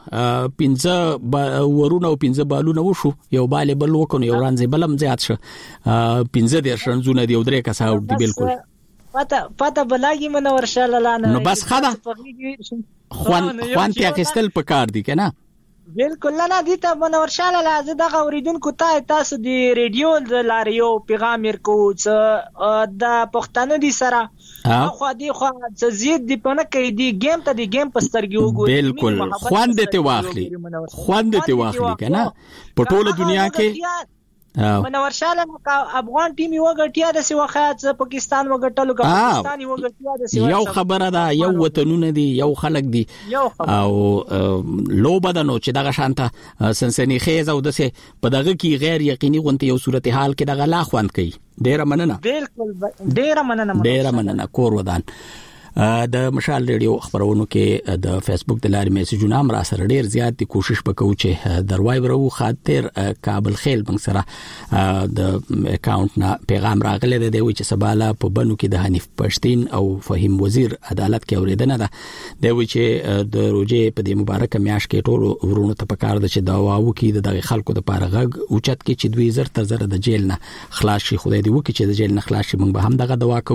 پنځه ورونه او پنځه بالونه وشو یو bale بل وکړو یو رانځي بلم زیات شه پنځه ډیر شنزونه دی او درې کسان اوټ دي بالکل پته پته بلاګي منور شه لاله نو بس خدا خوان خوان ته اخستل پکار دي کنه بالکل نه دي ته منور شاله لازم د اوریدونکو ته تاسو دی ریډیو د لاریو پیغام ورکو چې د پښتنو دي سره خو دی خو زید دی په نه کې دی گیم ته دی گیم په سترګي وګورئ بالکل خوند ته واخلي خوند ته واخلي کنه په ټوله دنیا کې منور شاله افغان ټیم یو غټیا د سی وخت پاکستان وګټلو کا پاکستان یو غټیا د سی یو خبره ده یو وطنونه دي یو خلک دي او لو بدنو چې دغه شانته سنسنی خیز او دسه په دغه کې غیر یقیني غونته یو صورتحال کې دغه لا خوند کوي ډیره مننه بالکل ډیره مننه ډیره مننه کور ودان د مشال ریډیو خبرونو کې د فیسبوک د لارې میسجونه هم را سره ډیر زیات دي کوشش وکړو چې دروای ورو خاطر کابل خیل بنګ سره د اکاونټ نه پیغام راغلی دی چې سباله په بنو کې د حنیف پښتين او فهیم وزیر عدالت کې اوریدنه ده دی چې د روزې په دې مبارک میاش کې ټول ورونو ته پکار ده چې دا واو کې د خلکو د پاره غږ اوچت کې چې دوی زر تر زر د جیل نه خلاص شي خدای دې وکړي چې د جیل نه خلاص شي موږ به هم دغه دعا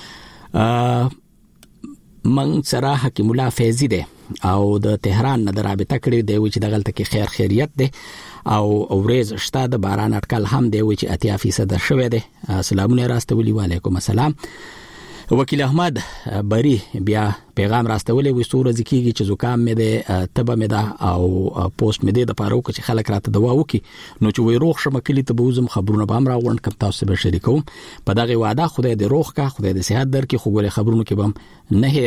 کوو من سره حکیم الله فیضی دی او د تهران نه رابطه کړی دی چې دغلت کې خیر خیریت دی او اوریز شته د باران اټکل هم دی چې اتیا فیصد شوه دی سلامونه راستولي وعلیکم السلام وکیل احمد بری بیا پیغام راستولې وې سور ځکیږي چې زکام مې ده تبه مې ده او پوسټ مې ده د پاره وکړي چې خلک راته دوا وکي نو چې وې روغ شم کلی ته بوزم خبرونه به هم راوړم کوم تاسو به شریکوم په دغه وعده خدای دې روغ کا خدای دې صحت درکې خو ګوره خبرونه کې بم نه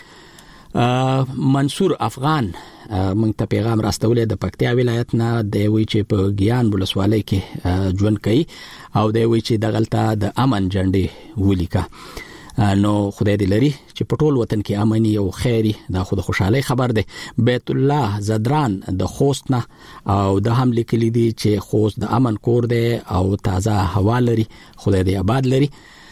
هېره منصور افغان مونږ ته پیغام راستولې د پکتیا ولایت نه دی وی چې په ګیان ولسوالۍ کې ژوند کوي او دی وی چې دغلطه د امن جنډې ولیکا نو خدای دې لري چې په ټول وطن کې امني او خیري دا خو د خوشحالي خبر ده بیت الله زدران د خوست نه او د هم لیکلي دي چې خوست د امن کور ده او تازه هوا لري خدای دې آباد لري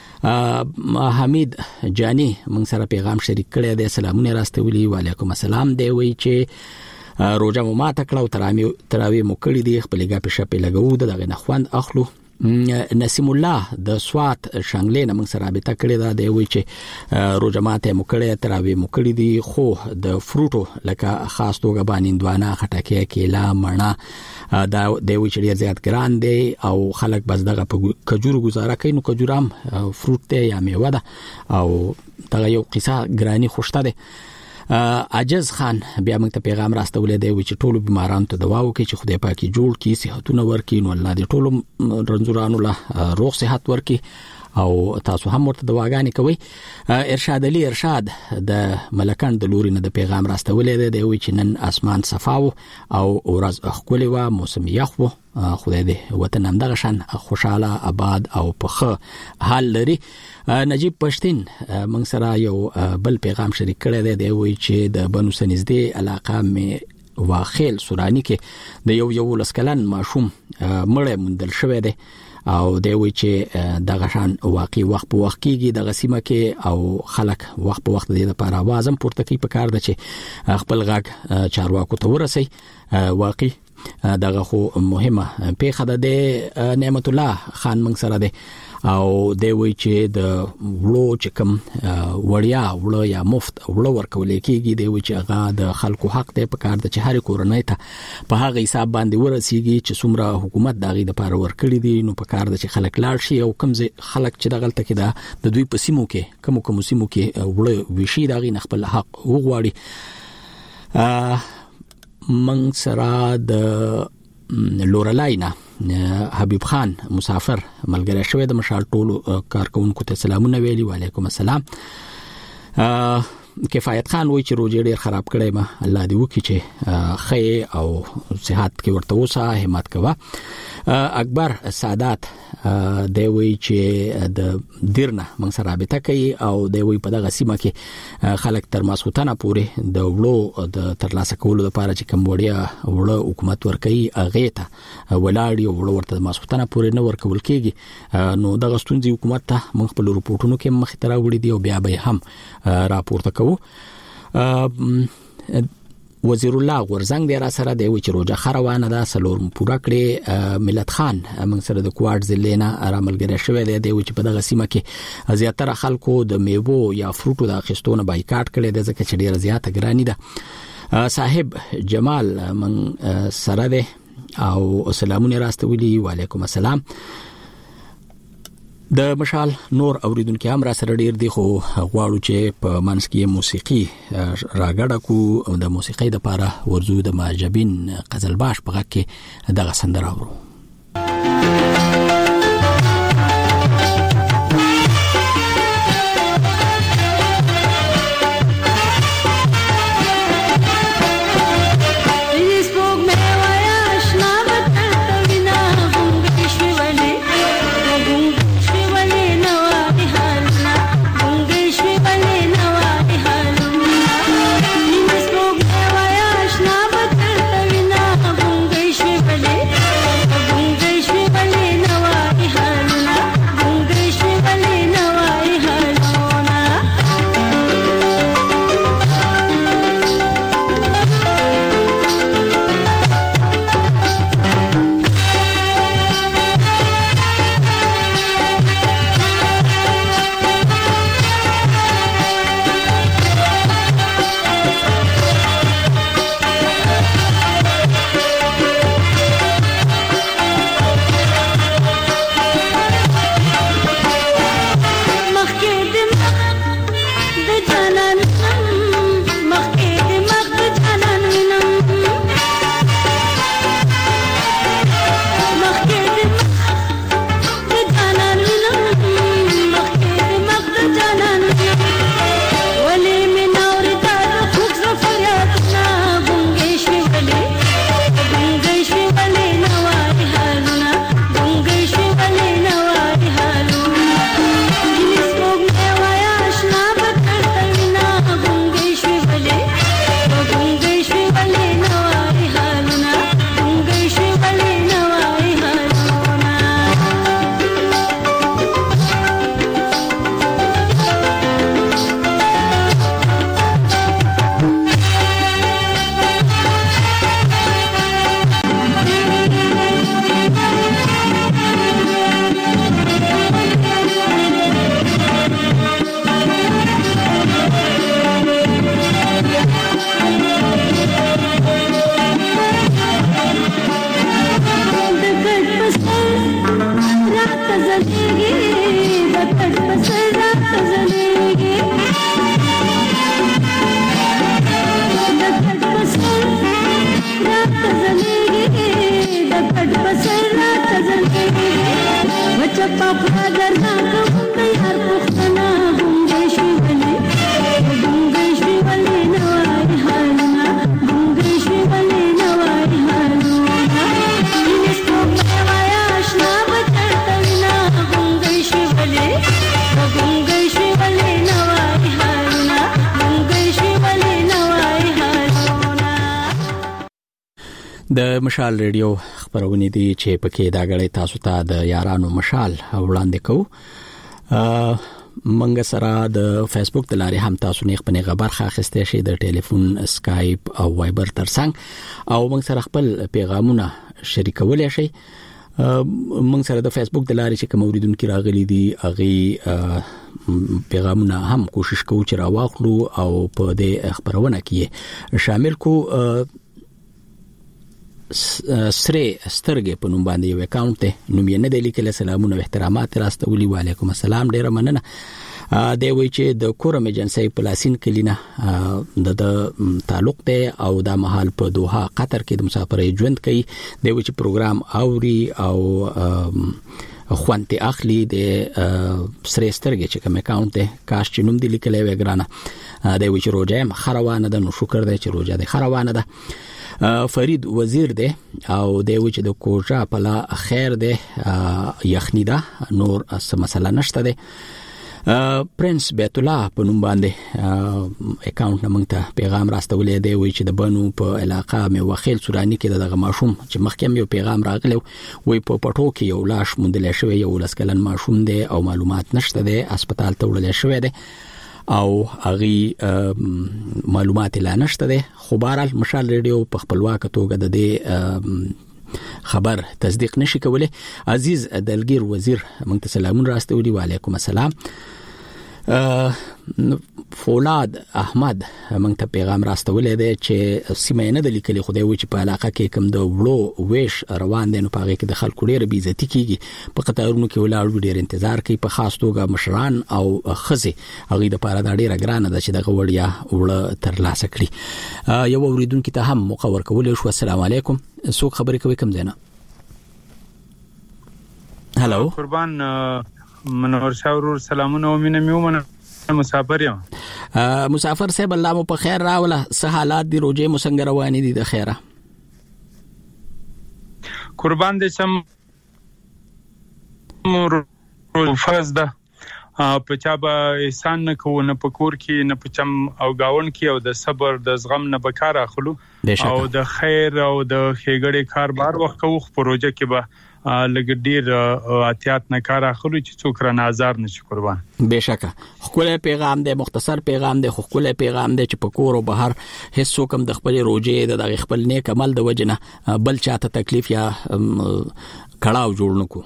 حمید جانی موږ سره پیغام شریک کړی دی سلامونه راستولي وعلیکم السلام دی وی چې روزه مو ما تکړه او تراوی تراوی مو کړی دی خپلګه په شپه لګو دغه نخوند اخلو نسیم الله د سوات شنګلې نه موږ سره رابطه کړې ده دی وی چې روزماته مو کړې تراوی مو کړې دي خو د فروټو لکه خاص توګه باندې اندوانه خټکه کیلا مڼه دا دی وی چې زیات ګران دی او خلک بس دغه په کجورو گزاره کوي نو کجورام فروټ ته یا میوه ده او دغه یو قصه ګرانی خوشته ده عجز خان بیا موږ ته پیغام راستولې دی چې ټولو بیمارانو ته دوا وکړي چې خدای پاکي جوړ کړي صحتونه ورکړي نو الله دې ټولو رنځورانو له روغ صحت ورکړي او تاسو هم ورته دواګانې کوي ارشاد علي ارشاد د ملکان د لوري نه د پیغام راستولې دی چې نن اسمان صفاو او ورځ خولي و موسم یخ و خدای دې وطن هم دغه شان خوشاله آباد او پخه حال لري نجیب پښتين موږ سره یو بل پیغام شریک کړی دی وی چې د بنو سنځدې علاقه مې واخیل سورانی کې د یو یو لسکلن ماشوم مړ مندل شوی دی او دی وی چې دغه شان واقعي وخت په وخت کېږي د غسیمه کې او خلک وخت په وخت د لپاره आवाज هم پورته کوي په کار ده چې خپل غږ چارواکو ته ورسي واقعي دغه خو مهمه پیښه ده نعمت الله خان موږ سره ده او دی وی چې د وړو چې کوم وړیا وړو یا مفت وړو ورکول کېږي دی وی چې هغه د خلکو حق دی په کار د چې هر کورنۍ ته په هغه حساب باندې ورسیږي چې څومره حکومت دغه د لپاره ورکړي دي نو په کار د چې خلک لاړ شي او کوم خلک چې دغه تل کې دا د دوی په سیمو کې کوم کوم سیمو کې وړو وشي دغه خپل حق وغواړي من سره د لورلاینا حبیب خان مسافر ملګری شوی د مشال ټولو کارکونکو ته سلامونه ویلي وعلیکم السلام کفایت خان وایي چې روزي ډیر خراب کړی ما الله دې وکړي چې خې او صحت کې ورته وسه همت کوه. اکبر سادات دی وایي چې د دیرنه موږ سره رابطه کوي او دی وایي په دغه سیمه کې خلک تر ماسوتانه پورې د وړو د ترلاسه کولو لپاره چې کمبودیا وړو حکومت ورکوي هغه ته ولاړ یو وړو ورته ماسوتانه پورې نه ورکول کېږي. نو دغه ستونزې حکومت ته موږ په رپورټونو کې مخ ته راوړي دي او بیا به هم راپورته کوو. وزیر الله غورزنګ د را سره دی چې روزه خروانه ده سلور پورا کړي. ملت خان موږ سره د کوارډ ضلع را ملګری شوی دی دی چې په دغه سیمه کې زیاتره خلکو د میوو یا فروټو د اخیستونه بایکاټ کړي د ځکه چې ډیره زیاته ګرانی ده. صاحب جمال موږ سره دی او سلامونه راستولي. وعلیکم السلام. د مشال نور اوریدونکو هم را سره ډیر دي خو غواړو چې په منځ کې موسیقي راګړه کو د موسیقي د لپاره ورزو د معجبین قزلباش په غږ کې دغه سندره اورو. د مشال ریډیو خبرونه دي چې پکې دا غړې تاسو ته د یارانو مشال وړاندې کوو. منګ سره د فیسبوک د لارې هم تاسو نه خپل خبرخه اخیستئ شئ د ټلیفون اسکایپ او وایبر ترڅنګ او منګ سره خپل پیغامونه شریکولای شئ. منګ سره د فیسبوک د لارې چې کوم اوریدونکو راغلي دي هغه پیغامونه هم کوشش کوو چې راواخلو او په دې خبرونه کې شامل کو. سره سترګې په نوم باندې یو اکاونټ ته نوم یې نه دی لیکل. سلامونه او احترامات راستولي. وعلیکم السلام. ډیره مننه. دی وی چې د کورم ایجنسی پلاسین کلینه د تعلق ته او د محل په دوحه قطر کې د مسافرۍ ژوند کوي. دی وی چې پروګرام اوري او خوانته اخلي د سریسترګه چې کوم اکاونټ ده کاش چې نوم دی لیکلې و ګرانه د وی چې روزه خروانه ده نو شکر دی چې روزه ده خروانه ده فرید وزیر ده او د وی چې د کوژا په لا خیر ده یخنی ده نور څه مسله نشته ده پرنس بیت الله په نوم باندې اکاونټ نه مونږ ته پیغام راستولې دی وی چې د بنو په علاقہ مې وخیل سورانی کې دغه ماشوم چې مخکې یو پیغام راغلی وی په پټو کې یو لاش مونډل شوی یو لسکلن ماشوم دی او معلومات نشته دی هسپتال ته وړل شوی دی او اغي معلومات لا نشته دی خو بهرحال مشال ریډیو په خپلواک توګه د دې خبر تصدیق نشي کولای. عزیز دلګیر وزیر مونږ ته سلامونه راستولي. وعلیکم السلام. فولاد احمد مونږ ته پیغام راستولې دی چې سیمه نه د لیکلي خدای و چې په علاقه کې کوم د وړو ویش روان دي نو په هغه کې د خلکو ډېر بې عزتي کیږي په قطارونو کې ولاړ ډېر انتظار کوي په خاص توګه مشران او خزي هغه د پاره د ډېر ګرانه ده چې دغه وړیا وړه تر لاسه کړي. یو اوریدونکو ته هم مقور کول شو. السلام علیکم. څوک خبرې کوي کوم ځای نه؟ هالو قربان منور شاورور سلامونه او مینه میومنه مسافر یم. مسافر صاحب الله مو په خیر راوله. څه حالات دي روزه مو څنګه روانې دي د خیره؟ قربان دې سم مور فرض ده په چا به احسان نه کوو نه په کور کې نه په چم او گاون کې او د صبر د زغم نه بکار اخلو او د خیر او د خېګړې کار بار وخت کوو پروژه کې به لګ ډیر احتیاط نه کار اخلو چې څوک را نظر نشي. قربان بهشکه خپل پیغام دی مختصر پیغام دی خپل پیغام دی چې په کور او بهر هیڅ څوک هم د خپل روزه د خپل نیک عمل د وجنه بل چاته تکلیف یا کړهو جوړ نکو.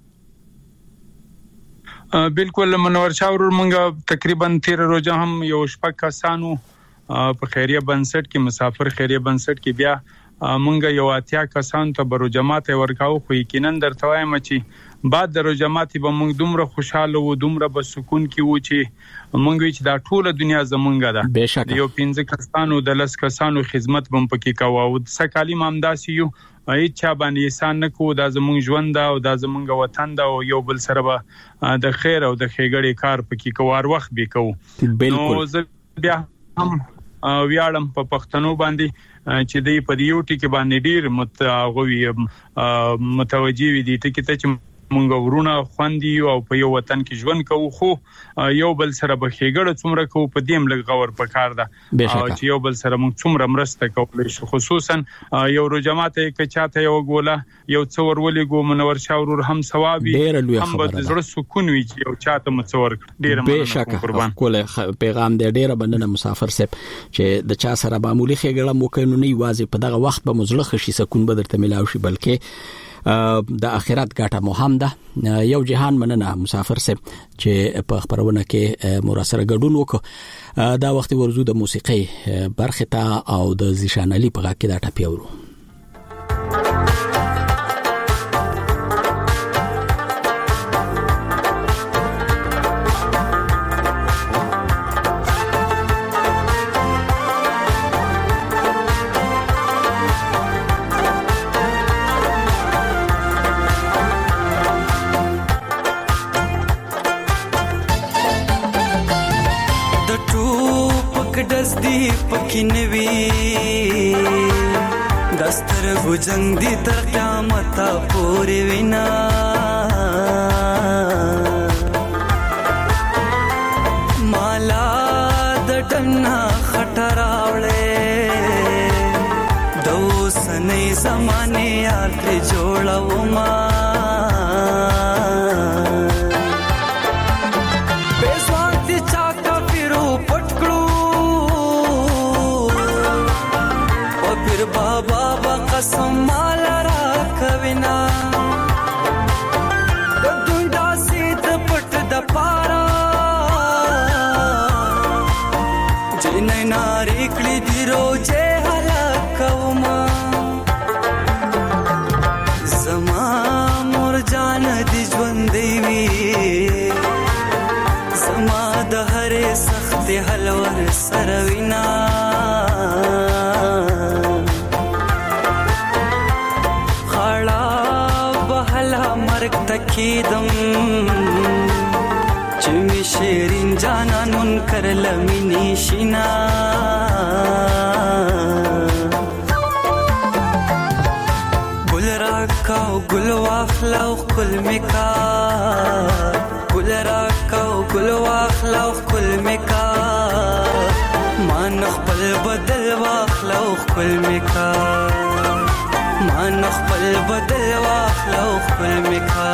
بالکل منور شاورور مونږه تقریبا تیر روزه هم یو شپږ کسانو په خیریه بنسټ کې مسافر خیریه بنسټ کې بیا مونږه یو اتیا کسان ته برو جماعت ورکاو خو یقینا درته وایم چې بعد درو جماعت به مونږ دومره خوشاله وو دومره به سکون کې وو چې مونږ چې دا ټوله دنیا زمونږه ده. یو پنځه کسانو د لس کسانو خدمت بم پکې کاوه او سکالي مامداسي یو هیڅ چا باندې احسان نه کوو دا زمونږ ژوند ده او دا زمونږ وطن ده او یو بل سره به د خیر او د خېګړې کار پکې کوار وخت به کوو. نو زه بیا هم ویاړم په پښتنو باندې چې د په یو ټکی باندې ډیر متغوي متوجي وي دي ته کې ته چې مونږ ورونه خوندي او په یو وطن کې ژوند کوو خو یو بل سره به خېګړه څومره کوو په دیم لږ غور پکار ده چې یو بل سره مونږ څومره مرسته کوو خصوصا یو رجمات کې چاته یو ګوله یو څور ولې ګو منور شاورور هم ثوابي هم به زړه سکون وي چې یو چاته مڅور ډیر مننه قربان کوله پیغام دې ډیر بننه مسافر صاحب چې د چا سره معمولی خېګړه مو کوي نه یوازې په دغه وخت به مزله خشي سکون به درته ملاوي شي بلکې د اخرت ګټه مهم ده. یو جهان مننه مسافر صاحب چې په خبرونه کې مراسله ګډون وکړه. دا وخت ورزو د موسیقي برخه ته او د زیشان علي په غاکه دا ټپي اورو. جنگ دی تر قیامت پورې وینا مالا د ټنا خټراوړې دوسنې زمانه یار ته جوړاو ما بېسوانتي چا کا پیرو پټکړو او پیر بابا قسم مال را کوینا د دنیا سید پټ د پارا جنې ناری کړي دی روزه هلا کوما زما مور جان دی ژوند دی زما د هرې سخت حلور سروینا کېدم چې می شیرین جانان منکر لمینې شینا ګل راکاو ګل واخلاو کل میکا ګل راکاو ګل واخلاو کل میکا مان خپل بدل واخلاو کل میکا مان خپل بدل واخلاو کل میکا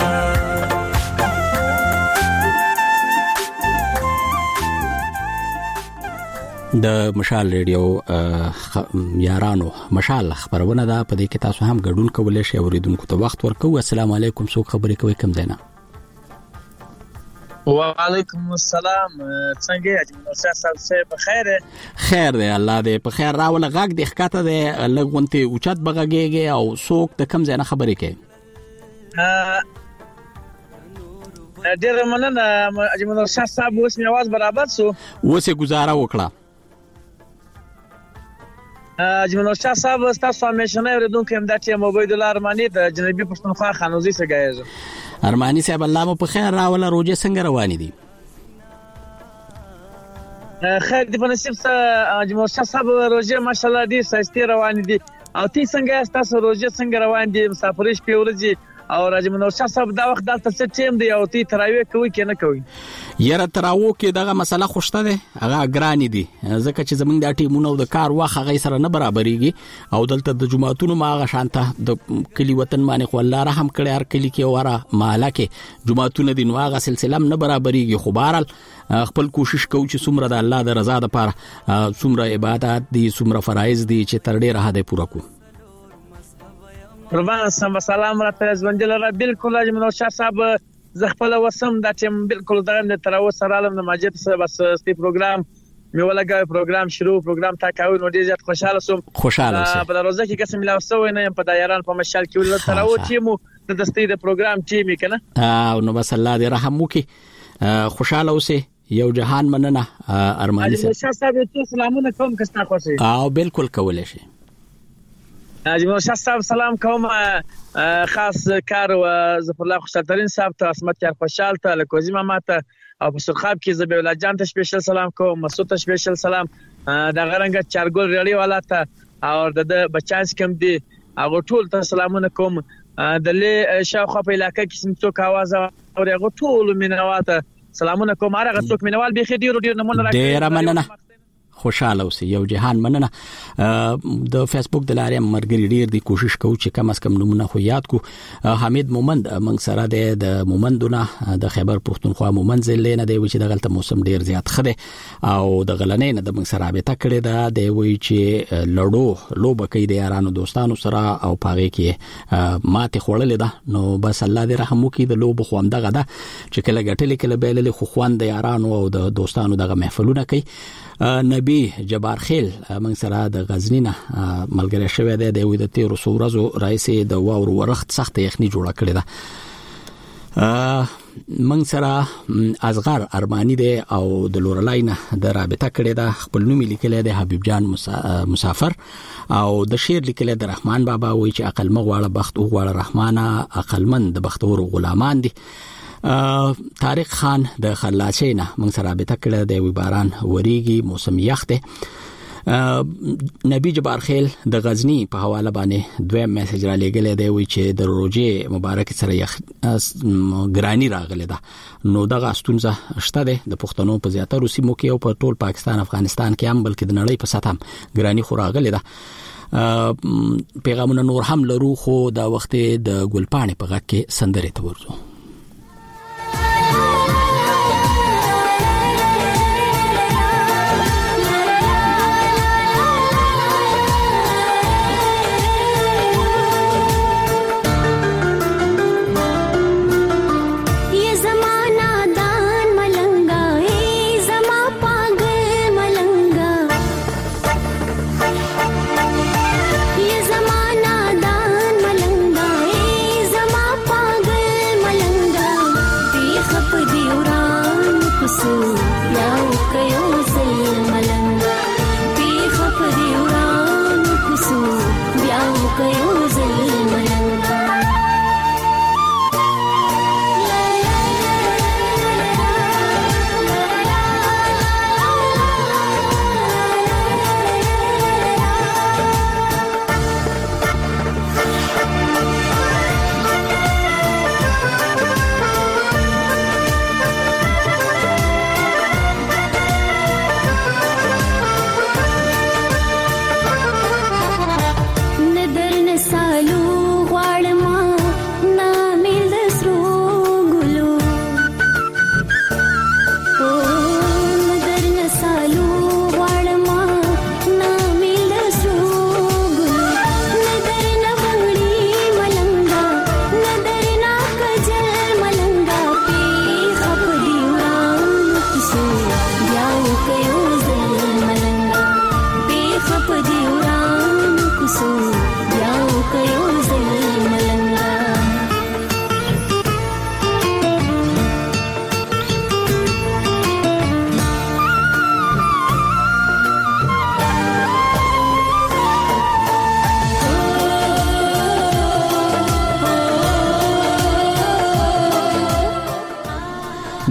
د مشال ریډیو یارانو مشال خبرونه ده په دې کې تاسو هم ګډون کولای شئ اوریدونکو ته وخت ورکو. السلام علیکم څوک خبرې کوي کوم ځای نه؟ وعلیکم السلام څنګه یې نوشا صاحب په خیر خیر دی الله دې په خیر راول غږ د ښکته دی لګونته اوچت بغږیږي او څوک د کوم ځای نه خبرې کوي؟ ډیر مننه اجمل نوشا صاحب اوس می आवाज برابر شو اوس یې گزاره وکړه. اجمل نوشا صاحب تاسو همیشنه اوریدونکو هم د ټیم عبید الله ارمانی د جنوبي پښتونخوا خانوزي څخه ارمانی صاحب الله مو په خیر راول روزه څنګه روانې دي؟ خیر دی په نصیب سره اجمل نوشا صاحب روزه ماشاءالله دي ساستي روان دي او تی څنګه تاسو روزه څنګه روان دي مسافرش په ورځي او اجمل نوشا صاحب دا وخت دلته څه ټیم دی او تی تراوی کوي کې نه کوي؟ یره تراو کې دغه مسله خوشته ده هغه ګرانی دي ځکه چې زمونږ د ټیمونو د کار واخه غي سره نه برابرېږي او دلته د جمعهتونو ماغه شانته د کلی وطن باندې خو الله رحم کړي هر کلی کې وره مالا کې جمعهتونو د نواغه سلسله نه برابرېږي خو بهرال خپل کوشش کوو چې څومره د الله د رضا لپاره څومره عبادت دي څومره فرایض دي چې تر ډیره حد پوره کو. قربان سم سلام راته ژوندل را بالکل اجمل نوشا صاحب زه خپل وسم دا ټیم بالکل دا نه تر اوسه سلام د ماجد سره بس ستې پروګرام مې ولګا پروګرام شروع پروګرام تا کاوه نو ډیر زیات خوشاله سوم خوشاله سم په روزه کې قسم لا وسو نه په دایران په مشال کې ول تر او ټیمو د دستې د پروګرام ټیم کنه او نو بس الله دې رحم وکي خوشاله اوسه یو جهان مننه ارمانی صاحب صاحب ته سلامونه کوم کستا خوشي او بالکل کولای شي اجمل نوشا صاحب سلام کوم خاص کار و ظفر الله خوشالترین صاحب ته اسمت یار خوشال ته لکوزی ماما ته او په سرخاب کې زبی الله جان ته سپیشل سلام کوم مسعود ته سپیشل سلام د غرنګ چارګل ریډیو والا ته او د بچانس کم دی هغه ټول ته سلامونه کوم د له شاوخه په علاقې کې څوک आवाज او هغه ټول مینواته سلامونه کوم هغه څوک مینوال به خې ډیر ډیر نمونه راکړي ډیر مننه خوشاله اوسئ یو جهان مننه د فیسبوک د لارې مرګري ډیر دی کوشش کوو چې کم از کم نمونه خو یاد کو. حمید مومند موږ سره د مومندونه د خیبر پښتونخوا مومند زلې نه دی چې دغلت موسم ډیر زیات خده او د غلنې نه د موږ سره رابطه کړې ده دی وی چې لړو لوبه کوي د یارانو دوستانو سره او پاغه کې ماته خړلې ده نو بس الله دې رحم وکړي د لوبه خو هم دغه ده چې کله غټلې کله بیللې خو خوان د یارانو او د دوستانو دغه محفلونه کوي. نبی جبار خیل من سره د غزنی نه ملګری شوی دی د وې د تیر سورزو رئیس د واور ورخت سخت یخني جوړه کړی ده. من سره ازغر ارمانی دی او د لورلاینه د رابطه کړی ده خپل نوم لیکلی دی حبیب جان مسافر او د شعر لیکلی د رحمان بابا وی چې عقل مغواړه بخت او غواړه رحمانه عقلمند د بختور غلامان دي. طارق خان د خلاصینه موږ سره رابطه کړه د وی باران وریږي موسم یخته. نبی جبار خیل د غزنی په حواله باندې دویم میسج را لګلې دی وی چې د روزه مبارک سره یخ ګرانی راغله ده نو دغه استونزه شته ده د پښتنو په زیاته روسي موکي او په ټول پاکستان افغانستان کې هم بلکې د نړۍ په سطح هم ګرانی خو راغله ده. پیغامونه نور هم لرو خو دا وخت د ګلپانې په غږ کې سندره ته ورځو. ये ज़माना दान मलंगा, ये ज़मा पागल मलंगा।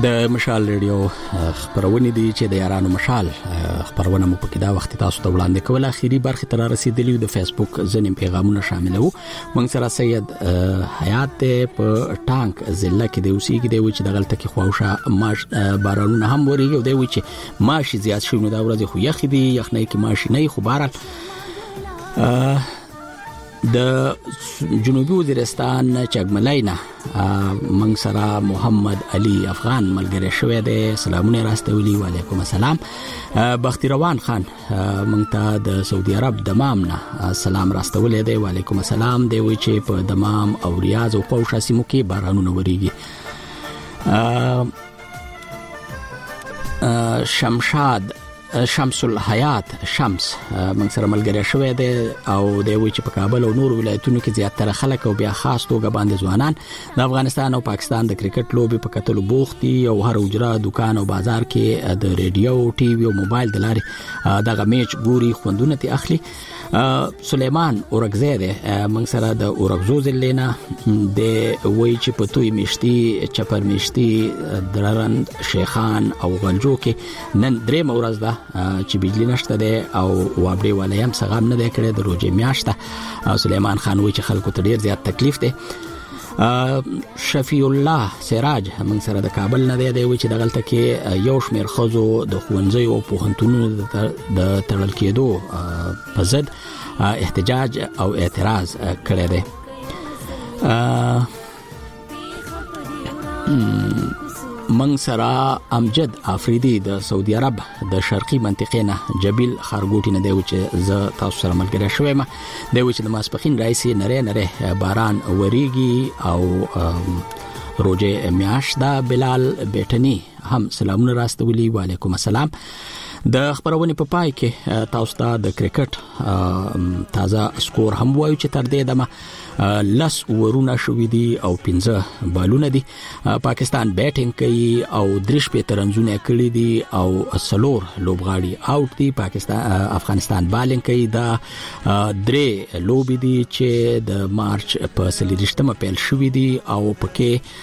د مشال ریډیو خبرونه دي چې د یارانو مشال خبرونه مو پکې دا وخت تاسو ته وړاندې کول. اخیری برخه تر رسیدلی د فیسبوک ځینې پیغامونه شاملو. موږ سره سید حیات په ټانک ضلع کې د اوسېږي دی چې د غلطه کې خواوشه ماش بارانونه هم وريږي او دی چې ماشي زیات شي نو دا ورځ خو یخ دي یخنۍ کې ماشي نه خو بارال د جنوبي وزیرستان چګملینا موږ سره محمد علي افغان ملګری شوی دی. سلامونه راستولي. وعلیکم السلام. بختي روان خان موږ ته د سعودي عرب دمام نه سلام راستولي دی. وعلیکم السلام. دی وی چې په دمام او ریاض او قوش سیمو کې بارانونه وریږي. شمشاد شمس الحیات شمس موږ سره ملګری شوی دی او دی وی چې په کابل او نور ولایتونو کې زیاتره خلک او بیا خاص توګه باندې ځوانان د افغانستان او پاکستان د کرکټ لوبي په کتلو بوختي او هر اجرا دکان او بازار کې د ریډیو ټي وي او موبایل د لارې دغه میچ ګوري خوندونه تی اخلي. سليمان اورغزاده موږ سره د اورغزو زلینا د وی چې په توي میشتي چپر میشتي دررند شیخان او غلجو کې نن درې مورز ده چې بجلی نشته ده او وابړي ولایم سغام نه ده کړې د روزي میاشته. سليمان خان وی چې خلکو ته ډیر زیات تکلیف ده. شفیع الله سراج موږ سره د کابل نه دی وی چې د غلطه کې یو شمیر خزو د خوندزي او پوهنتونونو د تړل کېدو په ضد احتجاج او اعتراض کړی دی. موږ سره امجد افریدي د سعودي عرب د شرقي منطقې نه جبیل خارګوټي نه دی چې ز تاسو سره ملګری شوم. دی چې د ماسپخین رئیسي نره نره باران وریږي او روزه میاش دا بلال بیٹنی هم سلامونه راستولي. وعلیکم السلام. د خبرونه په پای کې تاسو ته د کرکټ تازه سکور هم وایو چې تر دې دمه لس ورونه شوې دي او پنځه بالونه دي. پاکستان بیټینګ کوي او درش په ترنځونه کړی دي او سلور لوبغاړي اوټ دي. پاکستان افغانستان بالینګ کوي. دا درې لوبې دي چې د مارچ په سلیریشتمه پیل شوې دي او پکې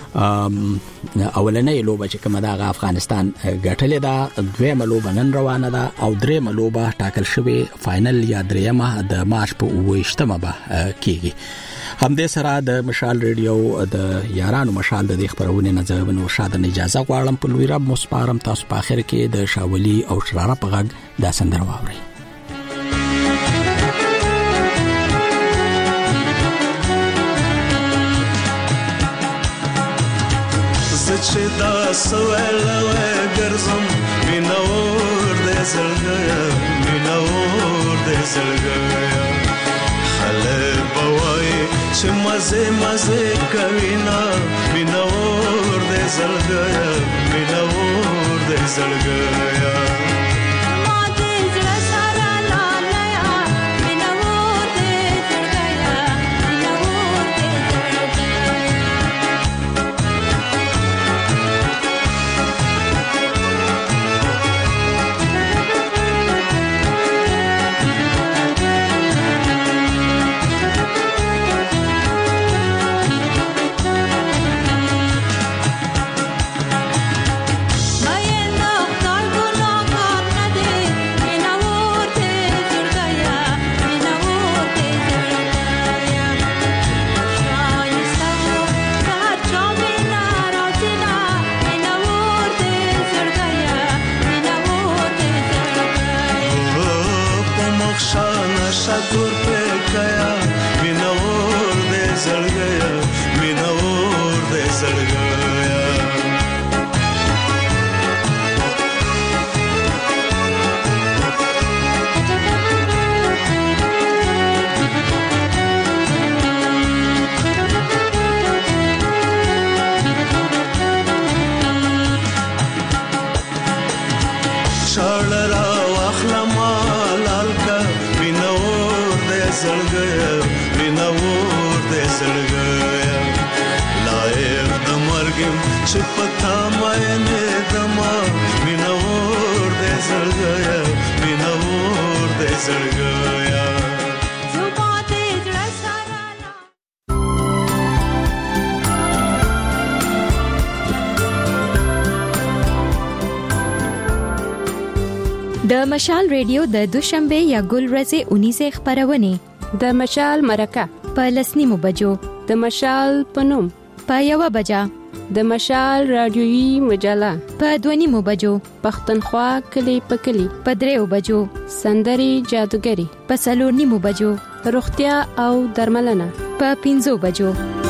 اولنې لوبه چې کومه د افغانستان ګټلې ده دویمه لوبه نن روانه ده او دریمه لوبه ټاکل شوې فائنل یا دریمه د مارچ په اوویشتمه به کیږي. همدې سره د مشال ریډیو د یارانو مشال د خبرونه نه ځوبنو شاده اجازه غواړم په لوی رب مسپارم تاسو په اخر کې د شاولي او شراره په غږ د سندره واوري. چې دا سوالوه ګرځم مینور دې زړګیا مینور دې زړګیا خلک بوای چې مزه مزه کوي نا مینور دې زړګیا مینور دې زړګیا د مشال ریډیو د دوشنبه یا ګل ورځې اونیزه خبرونه د مشال مرکه په لسنیمو بجو د مشال پنوم په یو بجا د مشال رادیويي مجله په دونیمو بجو پښتونخوا کلی په کلی په دریو بجو سندري جادوګری په سلور نیمو بجو روغتیا او درملنه په پینځو بجو